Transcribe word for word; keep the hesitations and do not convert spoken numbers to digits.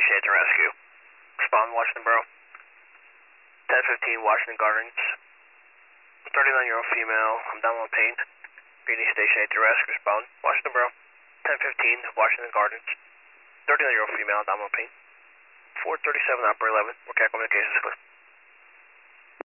Station eight to rescue. Respond, Washington Borough. ten fifteen, Washington Gardens. thirty-nine-year-old female, I'm down on pain. Greeny Station eight to rescue. Respond, Washington Borough. ten fifteen, Washington Gardens. thirty-nine-year-old female, down on pain. four thirty-seven, Operator eleven. We're communications clear.